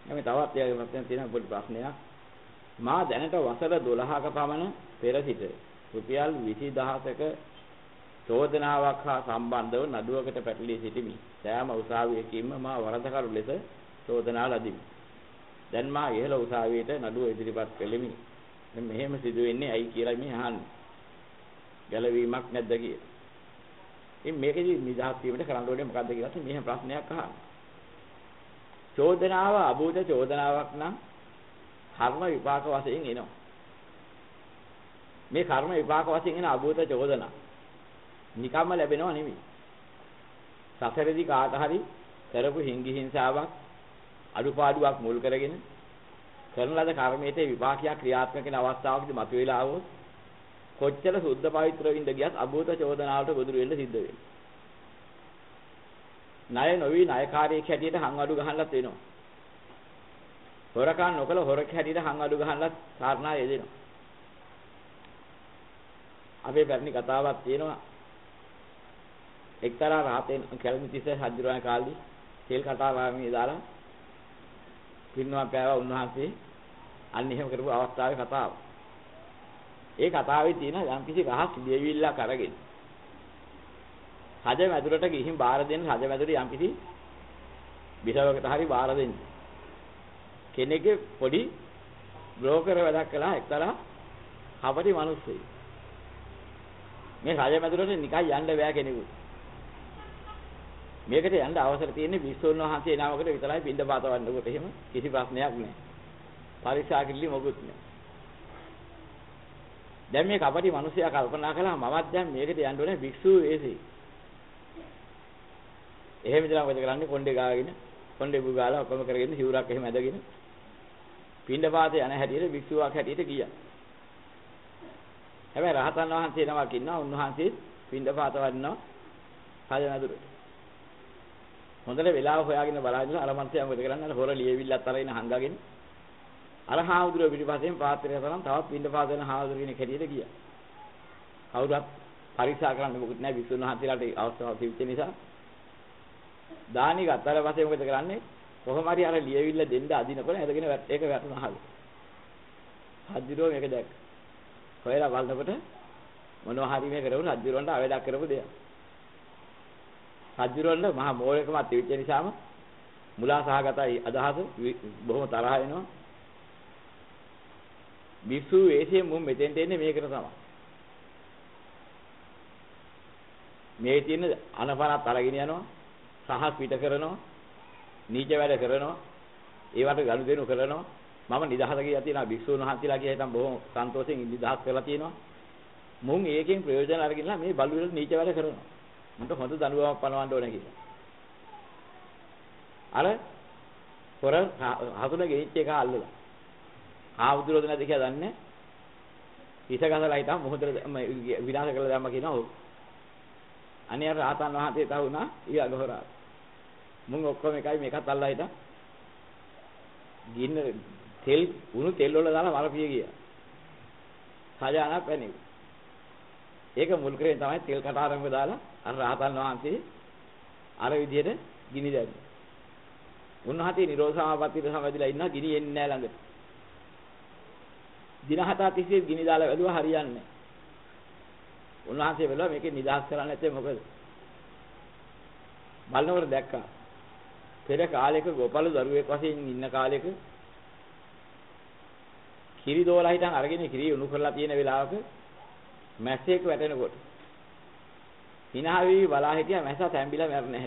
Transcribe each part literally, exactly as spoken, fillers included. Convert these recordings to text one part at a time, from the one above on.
මේ තවත් එයාගේ ප්‍රශ්නයක් තියෙනවා පොඩි ප්‍රශ්නයක්. මා දැනට වසර දොළහක පමණ පෙර සිට රුපියල් විසිදහසක චෝදනාවක් හා සම්බන්ධව නඩුවකට පැටලී සිටිමි. සෑම උසාවියකින්ම මා වරදකරු ලෙස චෝදනා ලදිමි. දැන් මා ඉහළ උසාවියට නඩුව ඉදිරිපත් කළෙමි. මෙන්න මෙහෙම සිදු වෙන්නේ ඇයි කියලා මේ අහන්නේ. ගැළවීමක් නැද්ද කියලා. ඉතින් මේකෙදි නිදහස් වීමට කරන්න ඕනේ මොකද්ද කියලා මෙහෙම ප්‍රශ්නයක් අහන්න. චෝදනාව අභූත චෝදනාවක් නම් කර්ම විපාක වශයෙන් එනවා. මේ කර්ම විපාක වශයෙන් එන අභූත චෝදනා නිකම්ම ලැබෙනව නෙමෙයි. සසරදී කාට හරි කරපු හිංගි හිංසාවක් අඩුපාඩුවක් මුල් කරගෙන කරන ලද කර්මයේ විපාකයක් ක්‍රියාත්මක වෙන අවස්ථාවකදී මතුවලා આવොත් කොච්චර සුද්ධ පවිත්‍ර වින්ද ගියත් අභූත චෝදනාවට ගොදුරු වෙන්න සිද්ධ වෙනවා. ණය නොවි ණයකාරයෙක් හැටියට හං අඩු ගහන්නත් වෙනවා. හොරකම් නොකල හොරෙක් හැටියට හං අඩු ගහන්නත් කාරණා යෙදෙනවා. අපේ පැරණි කතාවක් තියෙනවා. එක්තරා රහතෙන් කැලණිතිස්ස හජුරවන කාලේ තෙල් කටාරාමේ දාලා පින්නවා පෑවා උන්වහන්සේ අන්න එහෙම කරපු අවස්ථාවේ කතාව. ඒ කතාවේ තියෙන යම්කිසි රහස් ලියවිල්ලක් අරගෙන රජ මැදුරට ගිහින් බාර දෙන්න රජ මැදුරේ යම්කිසි බිසවකට හරි බාර දෙන්න. කෙනෙක්ගේ පොඩි බ්‍රෝකර් වැඩක් කළා එක්තරා කපටි මිනිස්සෙක්. මේ රජ මැදුරට නිකන් යන්න බෑ කෙනෙකුට. මේකට යන්න අවසර තියෙන්නේ විශ්වුන් වහන්සේ නමකට විතරයි පින්දපාත වන්නකොට එහෙම කිසි ප්‍රශ්නයක් නැහැ. පරීක්ෂා කිල්ලි මොකුත් නැහැ. දැන් මේ කපටි මිනිසයා කල්පනා කළා මමත් දැන් මේකට යන්න ඕනේ භික්ෂු වෙසේ. එහෙම ඉඳලා මොකද කරන්නේ කොණ්ඩේ ගාගෙන කොණ්ඩේ බුගාලා ඔක්කොම කරගෙන හිවුරක් එහෙම ඇදගෙන පින්දපාතේ යන හැටියට භික්ෂුවක් හැටියට ගියා. හැබැයි රහතන් වහන්සේ නමක් ඉන්නවා උන්වහන්සේ පින්දපාත වඩනවා රජනදුරට. හොඳට වෙලාව හොයාගෙන බලාගෙන අර මන්ත්‍රයා මොකද කරන්නේ අර හොර ලියවිල්ලත් අරගෙන හංගගෙන අර හාමුදුරුවෝ පිටිපස්සෙන් පාත්‍රය තරම් තවත් පින්දපාත වෙන හාමුදුරුවෝ කෙනෙක් හැටියට ගියා. කවුරුත් පරීක්ෂා කරන්න මොකුත් නැහැ භික්ෂුන් වහන්සේලාට අවස්ථාවක් තිබෙච්ච නිසා දානි ගත්තර පස්සේ මොකද කරන්නේ කොහොම හරි අර ලියවිල්ල දෙන්න අදිනකොට ඇදගෙන ඒක වැටුණාලු. හජ්ජිරෝ මේක දැක්ක. හොයලා බලනකොට මොනවා හරි මේ කරවුන හජ්ජිරෝන්ට අවේදක් කරපු දෙයක්. හජ්ජිරෝන්ට මහා මෝලකමත් තිබෙච්ච නිසාම මුලා සහගතයි අදහස බොහොම තරහ වෙනවා. භික්ෂු වේශයෙන් මුන් මෙතෙන්ට එන්නේ මේකට තමයි. මේ තියෙන අනපනත් අරගෙන යනවා. සහස් පිට කරනවා. නීච වැඩ කරනවා. ඒවට ගනුදෙනු කරනවා. මම නිදහස කියලා තියෙනවා භික්ෂුන් වහන්සේලා කියලා හිතන් බොහොම සන්තෝෂෙන් නිදහස් කරලා තියෙනවා. මුන් ඒකෙන් ප්‍රයෝජන අරගෙනලා මේ බලු වල නීච වැඩ කරනවා. මුන්ට හොඳ දඬුවමක් පනවන්න ඕනේ කියලා. අර හොර හසුන ගෙනිච්ච එක අල්ලලා. ආවුදුරොද නැද කියලා දන්නේ. හිස ගසලා හිටා මොහොතේ විනාශ කරලා දැම්ම කියනවා. ඔව්. අනේ අර රාතන් වහන්සේ තවුණා ඊළඟ හොරා. මුන් ඔක්කොම එකයි මේකත් අල්ලලා හිටා. ගින්න තෙල් උණු තෙල් වල දාලා වරපිය ගියා. සජානා පැණි. ඒක මුල් කරගෙන තමයි තෙල් කටාරම්ක දාලා අර රහතන් වහන්සේ අර විදිහට ගිනි දැම්මේ. උන්වහන්සේ නිරෝධ සමාපත්තියට සමවැදිලා ඉන්නවා ගිනි එන්නේ නැහැ ළඟට. දින හතක් තිස්සේ ගිනි දාලා වැළුවා හරියන්නේ නැහැ. උන්වහන්සේ බැලුවා මේකේ නිදහස් කරන්න නැත්තේ මොකද? බලනකොට දැක්කා. පෙර කාලයක ගෝපාල දරුවෙක් වශයෙන් ඉන්න කාලයක කිරි දෝලා හිටන් අරගෙන කිරි උණු කරලා තියෙන වෙලාවක මැස්සෙක් වැටෙනකොට හිනාවි බලා හිටියා මැස්සා තැඹිලා මැරෙන්නේ නැහැ.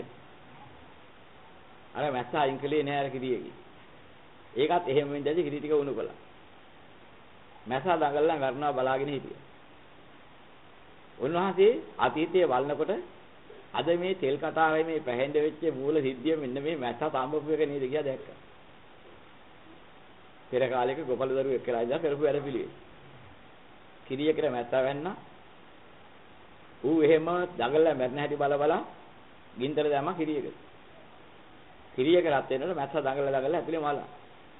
අර මැස්සා අයින් කළේ නැහැ අර කිරියගේ. ඒකත් එහෙම වෙන්දදී කිරි ටික උණු කළා. මැස්සා දඟලලා මරනවා බලාගෙන හිටියා. උන්වහන්සේ අතීතයේ වළනකොට අද මේ තෙල් කතාවේ මේ පැහැෙන්න වෙච්ච මූල සිද්ධිය මෙන්න මේ මැස්සා තාම්බපු එක නේද කියලා දැක්කා. පෙර කාලයක ගෝපාල දරුවෙක් කියලා ඉඳලා කරපු වැඩ පිළිවෙල. කිරියකට මැස්සා වැන්නා. ඌ එහෙම දඟලලා මැරෙන හැටි බල බල ගින්දර දැම්මා කිරියකට. කිරියක රත් වෙනකොට මැස්සා දඟලලා දඟලලා ඇතුලේ මලා.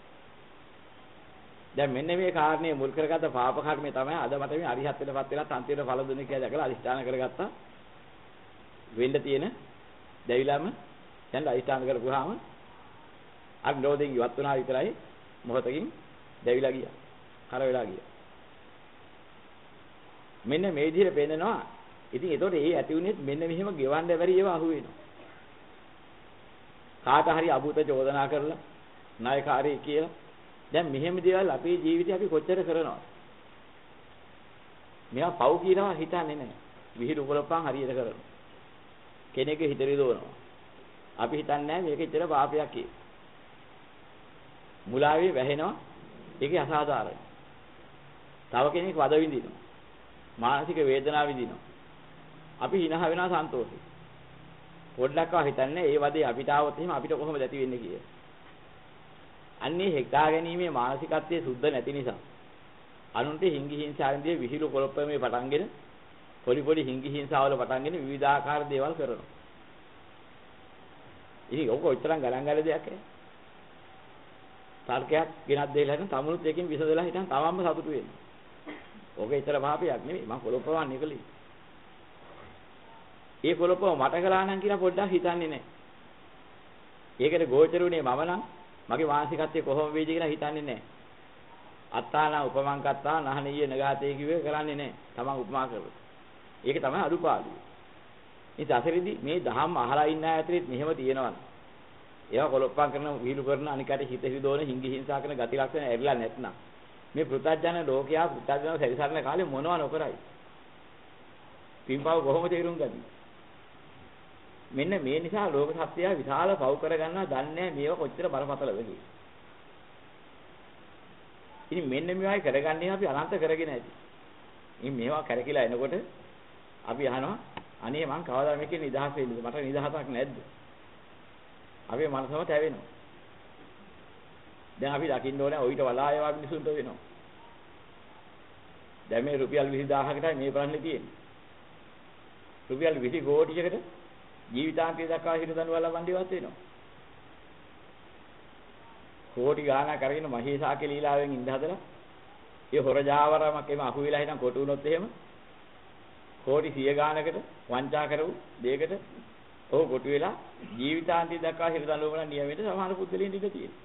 දැන් මෙන්න මේ කාරණේ මුල් කරගත්ත පාප කර්මය තමයි අද මට මේ අරිහත් වෙනපත් වෙලා තන්තිර ඵල දුන්නේ කියලා දැකලා අදිෂ්ඨාන කරගත්තා. වෙන්න තියෙන දෙවිලම දැන් අදිෂ්ඨාන කරපුවාම අර නිරෝධයෙන් ඉවත් වුණා විතරයි මොහොතකින් දැවිලා ගියා. කර වෙලා ගියා. මෙන්න මේ විදිහට පේනනවා. ඉතින් ඒතකොට ඒ ඇති උනේත් මෙන්න මෙහෙම ගෙවන්න බැරි ඒවා අහු වෙනවා. කාට හරි අභූත චෝදනා කරලා ණයකාරී කියලා. දැන් මෙහෙම දේවල් අපේ ජීවිතේ අපි කොච්චර කරනවද? මෙයා පව් කියනවා හිතන්නේ නැහැ. විහිළු උපලප්පන් හරියට කරනවා. කෙනෙක්ගේ හිත රිදවනවා. අපි හිතන්නේ නැහැ මේක ඉතර පාපයක් කියලා. මුලාවේ වැහෙනවා. ඒකේ අසාධාරණයි. තව කෙනෙක් වද විඳිනවා. මානසික වේදනාව විඳිනවා. අපි හිනහ වෙනවා සන්තෝෂයි. පොඩ්ඩක්වත් හිතන්නේ ඒ වදේ අපිට ආවොත් එහෙම අපිට කොහොමද ඇති වෙන්නේ කියලා. අන්නේ හෙක්ටා ගැනීමේ මානසිකත්වයේ සුද්ධ නැති නිසා අනුන්ට හිංගි හිංසාවෙන්දී විහිළු කොළොප්පමේ පටන්ගෙන පොඩි පොඩි හිංගි හිංසාවල පටන්ගෙන විවිධාකාර දේවල් කරනවා. ඉතින් ඔක ඔච්චරම් ගණන් ගන්න දෙයක් නේ. තර්කයක් ගෙනත් දෙලා හිටන් තමුණුත් එකකින් විසදලා හිටන් තමන්ම සතුටු වෙනවා. ඕක ඊතර පාපයක් නෙමෙයි මම කොළොප්පවන්නේ කලේ. ඒ කොළොප්පව මට කළා නම් කියලා පොඩ්ඩක් හිතන්නේ නැහැ. ඒකට ගෝචරුනේ මම නම් මගේ මානසිකත්වයේ කොහොම වේද කියලා හිතන්නේ නැහැ. අත්තාන උපමං කත්තා නහනීය නගාතේ කිව්වේ කරන්නේ නැහැ. තමන් උපමා කරලා. ඒක තමයි අඩුපාඩුව. ඉතින් අසරෙදි මේ දහම් අහලා ඉන්න අය ඇතුළේ මෙහෙම තියෙනවා. ඒවා කොළොප්පම් කරන විහිළු කරන අනිකට හිත හිදෝන හිංගි හිංසා කරන ගති ලක්ෂණ ඇරිලා නැත්නම් මේ පෘථග්ජන ලෝකයා පෘථග්ජන සැරිසරන කාලේ මොනව නොකරයි. පින්පව කොහොම තේරුම් ගන්නේ? මෙන්න මේ නිසා ලෝක සත්‍යය විශාල පව් කරගන්නවා දන්නේ මේව කොච්චර බරපතලද කියලා. ඉතින් මෙන්න මේවායි කරගන්නේ අපි අනන්ත කරගෙන ඇති. ඉතින් මේවා කරකිලා එනකොට අපි අහනවා අනේ මං කවදා මේකේ නිදහස් වෙන්නද? මට නිදහසක් නැද්ද? අපේ මනසම තැවෙනවා. දැන් අපි දකින්න ඕනේ ඔయిత වලා ඒවා මිනිසුන්ට වෙනවා. දැන් මේ රුපියල් විසි දාහකටයි මේ ප්‍රශ්නේ තියෙන්නේ. රුපියල් විසි කෝටියකට ජීවිතාන්තය දක්වා හිර දඬුවම් ලබන්නේවත් වෙනවා. කෝටි ගාණක් අරගෙන මහේසාකේ ලීලාවෙන් ඉඳ හදලා ඒ හොර ජාවරමක් එම අහු වෙලා හිටන් කොටු වුණොත් එහෙම කෝටි සිය ගාණකට වංචා කරපු දෙයකට ඔහු කොටු වෙලා ජීවිතාන්තය දක්වා හිර දඬුවම් වල නියමෙට සමාන පුද්ගලයන් ඉඳ තියෙනවා.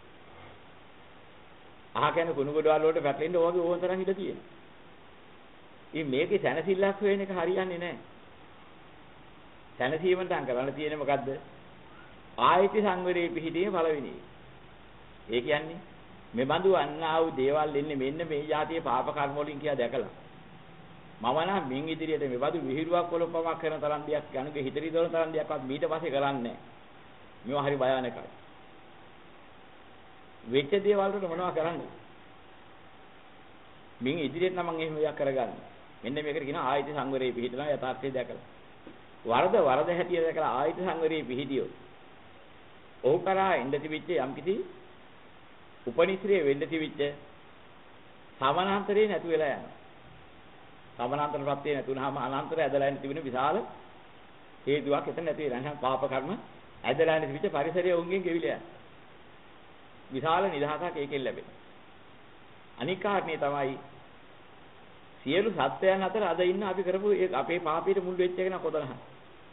අහ කියන්නේ කුණු ගොඩවල් වලට පැටලෙන්න ඕගේ ඕන තරම් ඉඳ තියෙනවා. ඉතින් මේකේ සැනසෙල්ලක් වෙන එක හරියන්නේ නැහැ. සැනසීමෙන් තං කරන්න තියෙන්නේ මොකද්ද? ආයති සංවරේ පිහිටීම පළවෙනි. ඒ කියන්නේ මේ බඳු අන්නා වූ දේවල් එන්නේ මෙන්න මේ જાතියේ පාප කර්ම වලින් කියලා දැකලා. මම නම් මින් ඉදිරියට මේ බඳු විහිළුවක් කොළොප්පමක් කරන තරම් දෙයක් යනුගේ හිතරි දොන තරම් දෙයක්වත් ඊට පස්සේ කරන්නේ නැහැ. මේවා හරි භයානකයි. වෙච්ච දේවල් වලට මොනවද කරන්නේ? මින් ඉදිරියට නම් මම එහෙම දෙයක් කරගන්නේ. මෙන්න මේකට කියන ආයති සංවරේ පිහිටලා යථාර්ථය දැකලා. වරද වරද හැටියට දැකලා ආයත සංවරේ පිහිටියොත් ඔහු කරා ඉඳ තිබිච්ච යම්කිසි උපනිශ්‍රේ වෙන්න තිබිච්ච සමානාන්තරේ නැතු වෙලා යනවා. සමානාන්තර ප්‍රත්‍ය නැතුනහම අනාන්තර ඇදලා යන තිබෙන විශාල හේතුවක් එතන නැති වෙලා නැහැ. පාප කර්ම ඇදලා යන තිබිච්ච පරිසරයේ උන්ගෙන් ගෙවිලා යනවා. විශාල නිදහසක් ඒකෙන් ලැබෙනවා. අනික් කාරණේ තමයි සියලු සත්‍යයන් අතර අද ඉන්න අපි කරපු අපේ පාපයට මුල් වෙච්ච එක න කොතන හරි.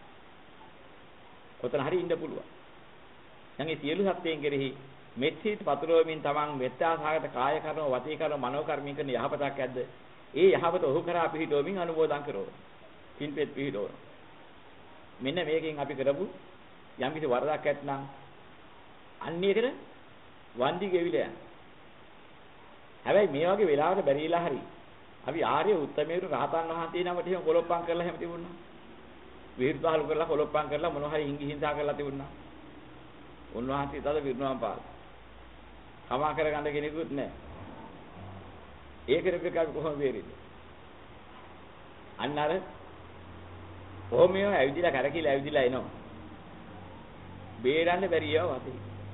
කොතන හරි ඉන්න පුළුවන්. දැන් මේ සියලු සත්‍යයන් කෙරෙහි මෙත්සිත පතුරවමින් තමන් මෙත්තාසහගත කාය කර්ම, වාචික කර්ම, මනෝ කර්මින් කරන යහපතක් ඇද්ද? ඒ යහපත ඔහු කරා පිහිටවමින් අනුමෝදන් කරනවා. පින්පෙත් පිහිටවනවා. මෙන්න මේකෙන් අපි කරපු යම් කිසි වරදක් ඇත්නම් අන්නේකට වන්දි ගෙවිලා යනවා. හැබැයි මේ වගේ වෙලාවකට බැරිලා හරි අපි ආර්ය උත්තමයරු රහතන් වහන්සේ නමට එහෙම කොලොප්පම් කරලා එහෙම තිබුණා. විහිළුපහළු කරලා කොලොප්පම් කරලා මොනවා හරි හිංගි හිංසා කරලා තිබුණා. උන්වහන්සේ තද විරුණම් පාල. කමා කරගන්න කෙනෙකුත් නැහැ. ඒකට අපි කොහොම වෙරිද? අන්න අර කොහොමිය ඇවිදිලා කරකිලා ඇවිදිලා එනවා. බේරන්න බැරි ඒවා වතේ.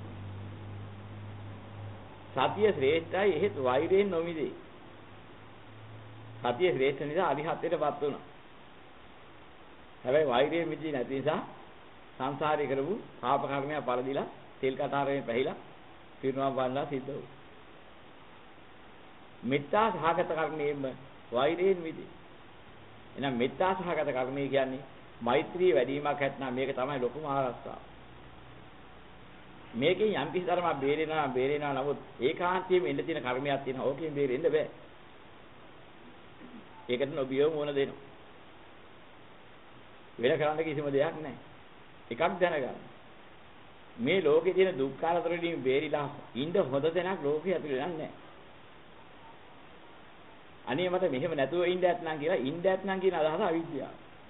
සතිය ශ්‍රේෂ්ඨයි එහෙත් වෛරයෙන් නොමිදේ. සතිය ශ්‍රේෂ්ඨ නිසා අරිහත්ත්වයටපත් වුණා. හැබැයි වෛරයෙන් මිදී නැති නිසා සංසාරේ කරපු පාප කර්මයක් පරදිලා තෙල් කතාරයෙන් පැහිලා පිරුණම් වන්නා සිද්ධ වුණා. මෙත්තා සහගත කර්මයෙන්ම වෛරයෙන් මිදී. එහෙනම් මෙත්තා සහගත කර්මය කියන්නේ මෛත්‍රී වැඩිවීමක් ඇත්නම් මේක තමයි ලොකුම ආරක්ෂාව. මේකෙන් යම් කිසි ධර්මයක් බේරෙනවා බේරෙනවා නමුත් ඒකාන්තයෙන්ම එන්න තියෙන කර්මයක් තියෙනවා. ඕකෙන් බේරෙන්න බෑ. ඒකට නොබියව මොන දෙනවා. වෙන කරන්න කිසිම දෙයක් නැහැ. එකක් දැනගන්න. මේ ලෝකේ තියෙන දුක් කාලතරදී බේරිලා ඉන්න හොඳ තැනක් ලෝකේ ඇතුලේ නැහැ. අනේ මට මෙහෙම නැතුව ඉන්න ඇත්නම් කියලා ඉන්න ඇත්නම් කියන අදහස අවිද්‍යාව.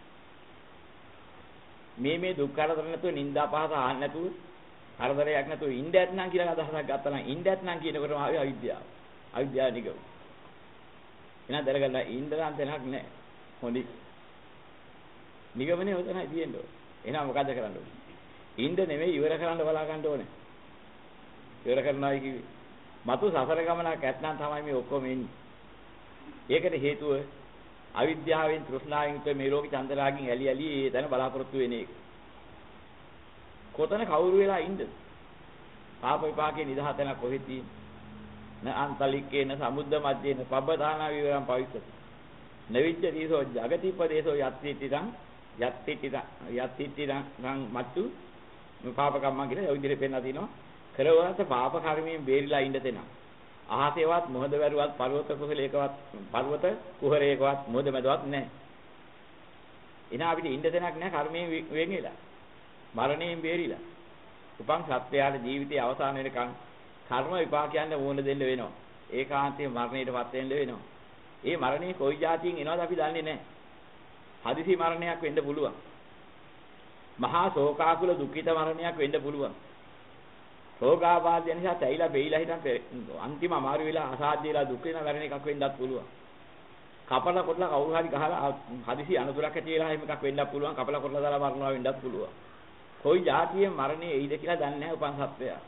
මේ මේ දුක් කාලතර නැතුව නිന്ദා පහස ආන්න නැතුව කරදරයක් නැතුව ඉන්න ඇත්නම් කියලා අදහසක් ගත්තා නම් ඉන්න ඇත්නම් කියනකොටම ආවේ අවිද්‍යාව. අවිද්‍යාව නිකව. එහෙනම් දැනගන්න ඉන්න නම් තැනක් නැහැ. හොඳයි. නිගමනේ ඔතනයි තියෙන්නේ. එහෙනම් මොකද කරන්න ඕනේ? ඉන්න නෙමෙයි ඉවර කරන්න බලා ගන්න ඕනේ. ඉවර කරනවායි කිව්වේ. මතු සසර ගමනක් ඇත්නම් තමයි මේ ඔක්කොම එන්නේ. ඒකට හේතුව අවිද්‍යාවෙන් තෘෂ්ණාවෙන් යුක්ත මේ ලෝකේ චන්දරාගින් ඇලි ඇලි ඒ තැන බලාපොරොත්තු වෙන එක. කොතන කවුරු වෙලා ඉන්නද? පාප විපාකේ නිදහස තැන කොහෙද තියෙන්නේ? න අන්තලික්කේන සමුද්ද මැදේන පබ්බදාන විවරම් පවිස්සති. නවිච්ච දීසෝ జగතිපදේසෝ යත්තිතිරං යත්තිතිරං යත්තිතිරං මත්තු පාප කම්ම කියලා ඒ විදිහට පෙන්නලා තිනවා. කරවත පාප කර්මයෙන් බේරිලා ඉන්න තැන. අහසේවත් මොහොත වැරුවත් පර්වත කුසලයකවත් පර්වත කුහරයකවත් මොහොත මැදවත් නැහැ. එන අපිට ඉන්න තැනක් නැහැ කර්මයෙන් වෙන් වෙලා. මරණයෙන් බේරිලා. උපන් සත්‍යයට ජීවිතයේ අවසාන වෙනකන් කර්ම විපාකයන්ට වුණ දෙන්න වෙනවා. ඒකාන්තයෙන් මරණයටපත් වෙන්න වෙනවා. ඒ මරණය කොයි જાතියෙන් එනවද අපි දන්නේ නැහැ. හදිසි මරණයක් වෙන්න පුළුවන්. මහා ශෝකාකුල දුක්ඛිත මරණයක් වෙන්න පුළුවන්. රෝගාබාධය නිසා තැයිලා බෙයිලා හිටන් අන්තිම අමාරු වෙලා අසාධ්‍ය වෙලා දුක් වෙන මරණ එකක් වෙන්නත් පුළුවන්. කපල කොටලා කවුරු හරි ගහලා හදිසි අනතුරක් ඇති වෙලා එහෙම එකක් වෙන්නත් පුළුවන්. කපල කොටලා දාලා මරනවා වෙන්නත් පුළුවන්. කොයි જાතියේ මරණය එයිද කියලා දන්නේ නැහැ උපන් සත්වයා.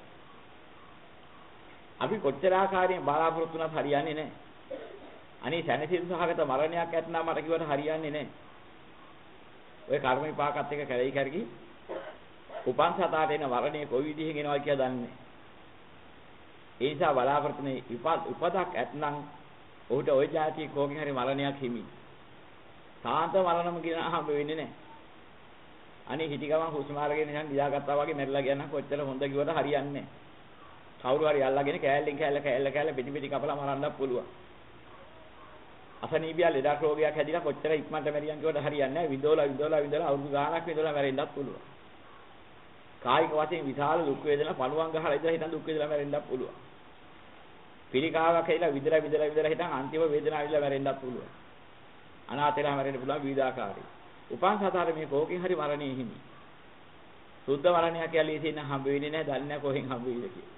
අපි කොච්චර ආකාරයෙන් බලාපොරොත්තු වුණත් හරියන්නේ නැහැ. අනේ සැනසීම සහගත මරණයක් ඇත්නම් මට කිව්වට හරියන්නේ නැහැ. ඔය කර්ම විපාකත් එක්ක කැරේ කරකි උපන් සතාට එන මරණය කොයි විදිහෙන් එනවා කියලා දන්නේ. ඒ නිසා බලාපොරොත්තුනේ උපදක් ඇත්නම් ඔහුට ওই જાතිය කෝකින් හරි මරණයක් හිමි. සාන්ත මරණම කියන හම්බ වෙන්නේ නැහැ. අනේ හිටි ගමන් හුස්ම අරගෙන නිකන් නිදාගත්තා වගේ මැරිලා ගියා නම් කොච්චර හොඳ කිව්වට හරියන්නේ නැහැ. කවුරු හරි අල්ලගෙන කෑල්ලෙන් කෑල්ල කෑල්ල කෑල්ල පිටි පිටි කපලා මරන්නත් පුළුවන්. අසනීපියා ලෙඩක් රෝගයක් හැදිලා කොච්චර ඉක්මනට මැරියන් කියවට හරියන්නේ නැහැ. විදෝලා විදෝලා විදෝලා අවුරුදු ගාණක් විදෝලා මැරෙන්නත් පුළුවන්. කායික වශයෙන් විශාල දුක් වේදනා පණුවන් ගහලා ඉඳලා හිටන් දුක් වේදනා මැරෙන්නත් පුළුවන්. පිළිකාවක් හැදිලා විදලා විදලා විදලා හිටන් අන්තිම වේදනාව විදලා මැරෙන්නත් පුළුවන්. අනාථේලා මැරෙන්න පුළුවන් විවිධාකාරයි. උපන් සතර මේ කෝකෙන් හරි මරණය හිමි. සුද්ධ මරණයක් කියලා ඉතින් හම්බ වෙන්නේ නැහැ. දන්නේ නැහැ කොහෙන් හම්බ වෙයිද කියලා.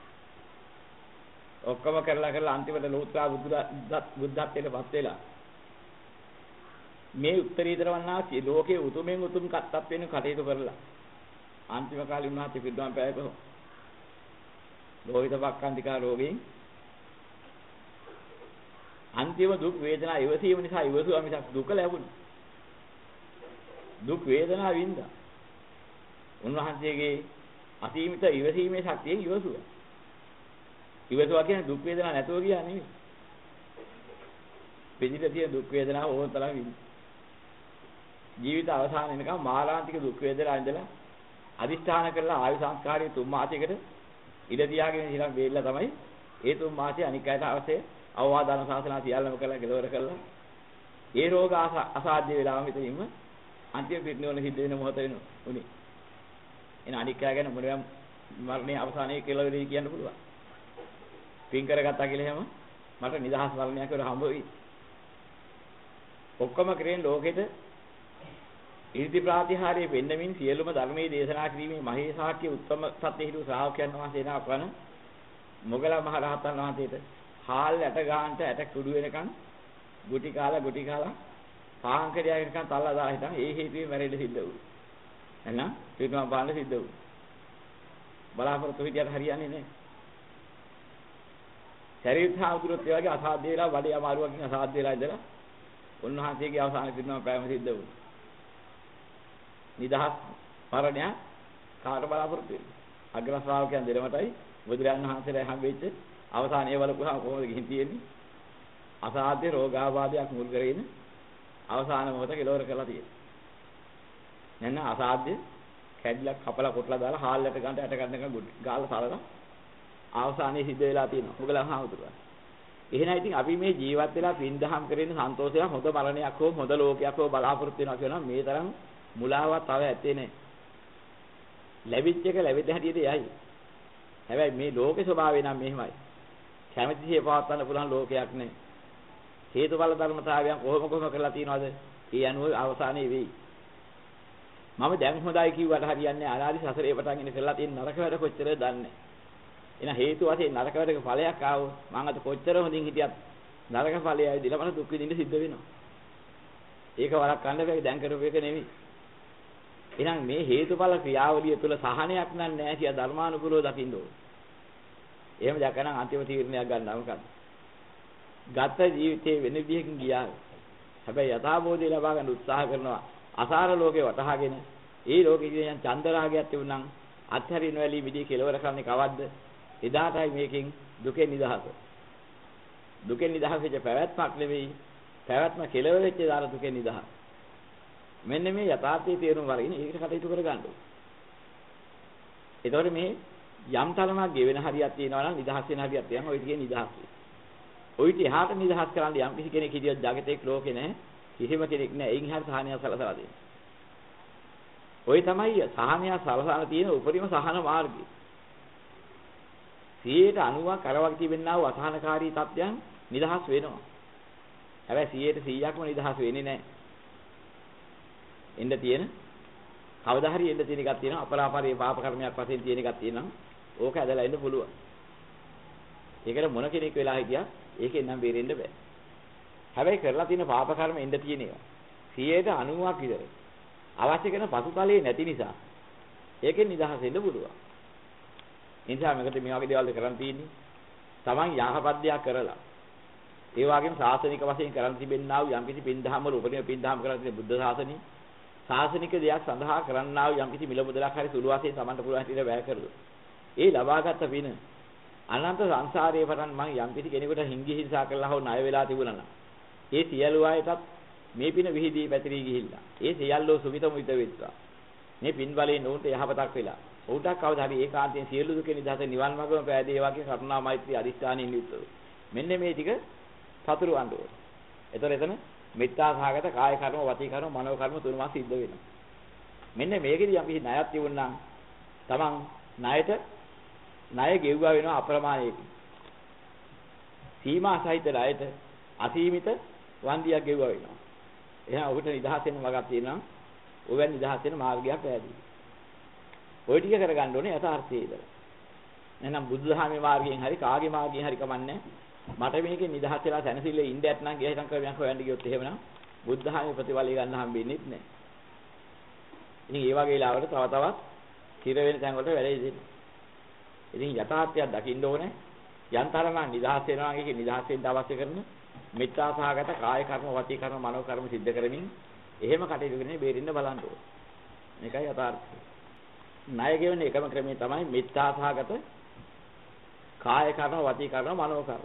ඔක්කොම කරලා කරලා අන්තිමට ලෝත්‍රා බුද්ධත්වයටපත් වෙලා මේ උත්තරීතර වන්නාසි ලෝකයේ උතුමෙන් උතුම් කත්තප් වෙන කටයුතු කරලා අන්තිම කාලේ උන්වහන්සේ පිරිනමන පෑයක ලෝහිත පක්ඛන්තිකා රෝගයෙන් අන්තිම දුක් වේදනා ඉවසීම නිසා ඉවසුවා මිසක් දුක ලැබුණේ දුක් වේදනා වින්දා උන්වහන්සේගේ අසීමිත ඉවසීමේ ශක්තියෙන් ඉවසුවා ඉවසුවා කියන්නේ දුක් වේදනා නැතුව කියන්නේ නෙවෙයි පිළිද තියෙන දුක් වේදනාව ඕන තරම් විඳ ජීවිත අවසාන වෙනකම් මාලාන්තික දුක් වේදනා ඉඳලා අදිස්ථාන කරලා ආයු සංස්කාරයේ තුන් මාසයකට ඉඳ තියාගෙන ඉඳන් වේල්ලා තමයි ඒ තුන් මාසයේ අනික් අයට අවශ්‍ය අවවාදන ශාසනා සියල්ලම කරලා කෙලවර කරලා ඒ රෝග අසාධ්‍ය වෙලාවම ඉතින්ම අන්තිම පිටනවල සිද්ධ වෙන මොහොත වෙන උනේ එන අනික් අය ගැන මොනවා මරණයේ අවසානයේ කෙලවරේ කියන්න පුළුවන් පින් කරගත්තා කියලා එහෙම මට නිදහස් මරණයක් වල හම්බ වෙයි ඔක්කොම කරේන් ලෝකෙට ඉර්ධි ප්‍රාතිහාරයේ වෙන්නමින් සියලුම ධර්මයේ දේශනා කිරීමේ මහේසාක්‍ය උත්තම සත්‍ය හිරු ශ්‍රාවකයන් වහන්සේ නාපන මොගල මහ රහතන් වහන්සේට හාල් ඇට ගාන්ට ඇට කුඩු වෙනකන් ගුටි කාලා ගුටි කාලා පාංකරියා වෙනකන් තල්ලා දාලා හිටන් ඒ හේතුවේ මැරෙන්න සිද්ධ වුණා. එහෙනම් පිටුම බාන්න සිද්ධ වුණා. බලාපොරොත්තු විදියට හරියන්නේ නැහැ. ශරීර සාහෘදත් ඒ වගේ අසාධ්‍ය වෙලා වැඩි අමාරුවකින් අසාධ්‍ය වෙලා ඉඳලා උන්වහන්සේගේ අවසාන පිටුම පෑම සිද්ධ වුණා. නිදහස් මරණය කාට බලාපොරොත්තු වෙන්නේ? අග්‍ර ශ්‍රාවකයන් දෙරමටයි බුදුරජාණන් වහන්සේලා හම්බෙච්ච අවසානයේ වලකුවා කොහොමද ගිහින් තියෙන්නේ? අසාධ්‍ය රෝගාබාධයක් මුල් කරගෙන අවසාන මොහොත කෙලවර කරලා තියෙනවා. නැත්නම් අසාධ්‍ය කැඩිලා කපලා කොටලා දාලා හාල්ලට ගන්න යට ගන්න එක ගාලා සාරලා අවසානයේ සිද්ධ වෙලා තියෙනවා. මොකද හාමුදුරුවෝ. එහෙනම් ඉතින් අපි මේ ජීවත් වෙලා පින්දහම් කරගෙන සන්තෝෂයක් හොඳ මරණයක් හෝ හොඳ ලෝකයක් හෝ බලාපොරොත්තු වෙනවා කියනවා මේ තරම් මුලාවක් තව ඇත්තේ නැහැ. ලැබිච්ච එක ලැබෙද හැටියට යයි. හැබැයි මේ ලෝකේ ස්වභාවය නම් මෙහෙමයි. කැමැතිසේ පවත්වන්න පුළුවන් ලෝකයක් නෙවෙයි. හේතුඵල ධර්මතාවයන් කොහොම කොහොම කරලා තියනවද? ඒ අනුව අවසානයේ වෙයි. මම දැන් හොඳයි කිව්වට හරියන්නේ නැහැ. අනාදි සසරේ පටන් ඉන්න කරලා තියෙන නරක වැඩ කොච්චරද දන්නේ. එහෙනම් හේතු වශයෙන් නරක වැඩක ඵලයක් ආවොත් මම අද කොච්චර හොඳින් හිටියත් නරක ඵලයයි දිලමන දුක් විඳින්න සිද්ධ වෙනවා. ඒක වළක්වන්න බැරි දැන් කරපු එක නෙවෙයි. එහෙනම් මේ හේතුඵල ක්‍රියාවලිය තුළ සහනයක් නැහැ කියලා ධර්මානුකූලව දකින්න ඕනේ. එහෙම දැකනනම් අන්තිම තීරණයක් ගන්නවා මොකක්ද? ගත ජීවිතේ වෙන විදිහකින් ගියා. හැබැයි යථාබෝධය ලබා ගන්න උත්සාහ කරනවා. අසාර ලෝකේ වටහාගෙන ඒ ලෝකේ කියන චන්දරාගයක් තිබුණනම් අත්හැරින වැලි මිදී කෙලවර කරන්නේ කවද්ද? එදාටයි මේකෙන් දුකෙන් නිදහස. දුකෙන් නිදහස වෙච්ච පැවැත්මක් නෙවෙයි. පැවැත්ම කෙලවර වෙච්ච දාන දුකෙන් නිදහස. මෙන්න මේ යථාර්ථයේ තේරුම් ගන්න ඒකට කටයුතු කරගන්න ඕනේ. ඒතකොට මේ යම් තරමක් ගෙවෙන හරියක් තියෙනවා නම් නිදහස් වෙන හරියක් තියෙනවා. ඔය ටිකේ නිදහස් වෙයි. ඔය ටික එහාට නිදහස් කරන්න යම් කිසි කෙනෙක් හිටියොත් ජගතේ ලෝකේ නැහැ. කිසිම කෙනෙක් නැහැ. එයින් හරිය සහනය සලසලා දෙන්න. ඔය තමයි සහනය සලසලා තියෙන උපරිම සහන මාර්ගය. සියයට අනූවක් අර වගේ තිබෙනා වූ අසහනකාරී තත්ත්වයන් නිදහස් වෙනවා. හැබැයි සියයට සීයක්ම නිදහස් වෙන්නේ නැහැ. එන්න තියෙන කවදා හරි එන්න තියෙන එකක් තියෙනවා අපරාපරේ පාප කර්මයක් වශයෙන් තියෙන එකක් තියෙනවා. ඕක ඇදලා එන්න පුළුවන්. ඒකට මොන කෙනෙක් වෙලා හිටියා ඒකෙන් නම් බේරෙන්න බෑ. හැබැයි කරලා තියෙන පාප කර්ම එන්න තියෙන ඒවා සියයට අනූවක් විතර. අවශ්‍ය කරන පසුතලයේ නැති නිසා ඒකෙන් නිදහස් වෙන්න පුළුවන්. ඒ නිසා මේකට මේ වගේ දේවල් කරන් තියෙන්නේ. Taman යහපත් දෙයක් කරලා ඒ වගේම සාසනික වශයෙන් කරන් තිබෙන්නා වූ යම්කිසි පින්දහම වල උපරිම පින්දහම කරන් තියෙන බුද්ධ ශාසනය සාසනික දෙයක් සඳහා කරන්නා වූ යම්කිසි මිල මුදලක් හරි සුළු වශයෙන් Tamanට පුළුවන් හැටියට වැය කරලා ඒ ලබාගත් පින අනන්ත සංසාරයේ පටන් මම යම්කිසි කෙනෙකුට හිංගි හිංසා කළා හෝ ණය වෙලා තිබුණා නම් ඒ සියලු අයටත් මේ පින විහිදී පැතිරී ගිහිල්ලා ඒ සියල්ලෝ සුවිත මුවිත වෙත්වා මේ පින් බලයෙන් උන්ට යහපතක් වෙලා උන්ට කවදා හරි ඒකාන්තයෙන් සියලු දුක නිදහස නිවන් මාර්ගම පෑදී ඒ වගේ කරුණා මෛත්‍රී අදිස්ථානින් යුක්තව මෙන්න මේ ටික සතුරුවන්න ඕනේ. ඒතර එතන මෙත්තා සහගත කාය කර්ම වචී කර්ම මනෝ කර්ම තුනම සිද්ධ වෙනවා. මෙන්න මේකෙදී අපි ණයක් තියුණා නම් තමන් ණයට ණය ගෙවුවා වෙනවා අප්‍රමාණයකින්. සීමා සහිත ණයට අසීමිත වන්දියක් ගෙවුවා වෙනවා. එහෙනම් ඔබට නිදහස් වෙන මාර්ගයක් තියෙනවා. ඔබෙන් නිදහස් වෙන මාර්ගයක් පැහැදිලි. ඔය ටික කරගන්න ඕනේ යථාර්ථයේ ඉඳලා. එහෙනම් බුදුදහමේ මාර්ගයෙන් හරි කාගේ මාර්ගයෙන් හරි කමන්නේ මට මේකේ නිදහස් වෙලා සැනසෙල්ලේ ඉන්න ඇත්නම් කියලා හිතන් කරමින් හොයන්න ගියොත් එහෙමනම් බුද්ධහමේ ප්‍රතිඵලය ගන්න හම්බෙන්නේ නැහැ. ඉතින් ඒ වගේ ලාවට තව තවත් කිර වෙන තැන් වලට වැඩේ දෙන්නේ. ඉතින් යථාර්ථයක් දකින්න ඕනේ. යන්තරම නිදහස් වෙනවා කියන නිදහස් වෙන්න අවශ්‍ය කරන මෙත්තා සහගත කාය කර්ම, වචී කර්ම, මනෝ කර්ම සිද්ධ කරමින් එහෙම කටයුතු කරන්නේ බේරෙන්න බලන්න ඕනේ. මේකයි යථාර්ථය. ණය ගෙවන එකම ක්‍රමය තමයි මෙත්තා සහගත කාය කර්ම, වචී කර්ම, මනෝ කර්ම.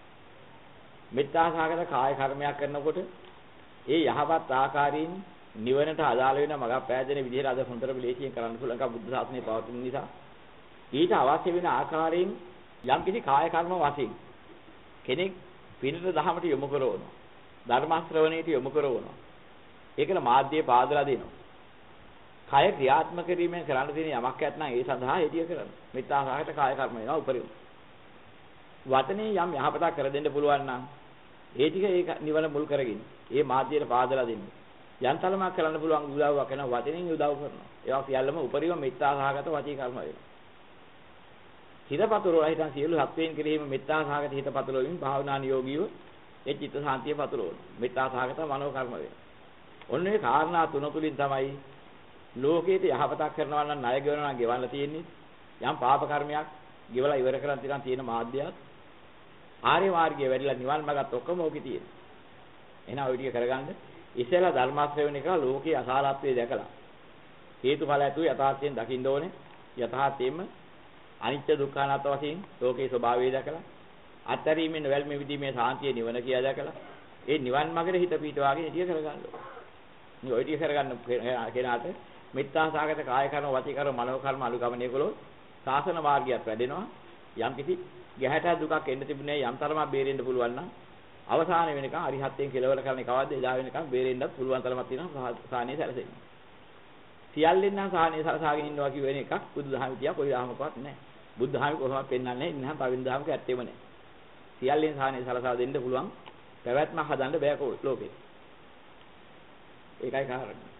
මෙත්තා සහගත කාය කර්මයක් කරනකොට ඒ යහපත් ආකාරයෙන් නිවනට අදාළ වෙන මඟ පෑදෙන විදිහට අද හොඳට විලේශයෙන් කරන්න පුළුවන් කම බුද්ධ ශාසනය පවතින නිසා ඊට අවශ්‍ය වෙන ආකාරයෙන් යම්කිසි කාය කර්ම වශයෙන් කෙනෙක් පිනට දහමට යොමු කරනවා. ධර්ම ශ්‍රවණයට යොමු කරනවා. ඒකල මාධ්‍යය පාදලා දෙනවා. කය ක්‍රියාත්මක කිරීමෙන් කරන්න තියෙන යමක් නැත්නම් ඒ සඳහා හේතිය කරන්න. මෙත්තා සහගත කාය කර්ම වෙනවා උපරිම. වචනේ යම් යහපතක් කර දෙන්න පුළුවන් නම් ඒ ටික ඒක නිවන මුල් කරගෙන ඒ මාධ්‍යයට පාදලා දෙන්න. යන්තලමක් කරන්න පුළුවන් උදව්වක් කරන වචනෙන් උදව් කරනවා. ඒවා සියල්ලම උපරිම මෙත්තා සහගත වචී කර්ම වෙනවා. හිතපතුරවල හිටන් සියලු සත්වයන් කෙරෙහිම මෙත්තා සහගත හිතපතුරවලින් භාවනා නියෝගීව ඒ චිත්ත සාන්තිය පතුරවන. මෙත්තා සහගත මනෝ කර්ම වෙනවා. ඔන්න ඒ කාරණා තුන තුලින් තමයි ලෝකයේ යහපතක් කරනවා නම් ණය ගෙවනවා නම් ගෙවන්න තියෙන්නේ. යම් පාප කර්මයක් ගෙවලා ඉවර කරන් තියන තියෙන මාධ්‍යයක් ආර්ය මාර්ගයේ වැඩිලා නිවන් මාර්ගත් ඔක්කොම ඕකේ තියෙන. එහෙනම් ওই ටික කරගන්න ඉස්සෙල්ලා ධර්මාශ්‍රවණය කරලා ලෝකයේ අසාරත්වයේ දැකලා හේතුඵල ඇතුළු යථාර්ථයෙන් දකින්න ඕනේ. යථාර්ථයෙන්ම අනිත්‍ය දුක්ඛ අනාත්ම වශයෙන් ලෝකයේ ස්වභාවය දැකලා අත්තරීමෙන් වැල්මේ විදීමේ සාන්තිය නිවන කියලා දැකලා ඒ නිවන් මාර්ගයේ හිත පිටවාගෙන ඉතිය කරගන්න ඕනේ. මේ ওই ටික කරගන්න කෙනාට මෙත්තා සාගත කාය කර්ම, වචී කර්ම, මනෝ කර්ම අනුගමනය කළොත් සාසන මාර්ගයක් වැඩෙනවා. යම් කිසි ගැහැට දුකක් එන්න තිබුණේ යම් තරමක් බේරෙන්න පුළුවන් නම් අවසාන වෙනකන් අරිහත්යෙන් කෙලවර කරන කවද්ද එදා වෙනකන් බේරෙන්නත් පුළුවන් තරමක් තියෙනවා සාහනේ සැලසෙන්නේ. සියල්ලෙන් නම් සාහනේ සලසාගෙන ඉන්නවා කියන එකක් බුදුදහමේ තියා කොයි දහමකවත් නැහැ. බුදුදහමේ කොහොමවත් පෙන්වන්නේ නැහැ. ඉන්නම් තව වෙන දහමක ඇත්තෙම නැහැ. සියල්ලෙන් සාහනේ සලසා දෙන්න පුළුවන් පැවැත්මක් හදන්න බෑ ලෝකේ. ඒකයි කාරණේ.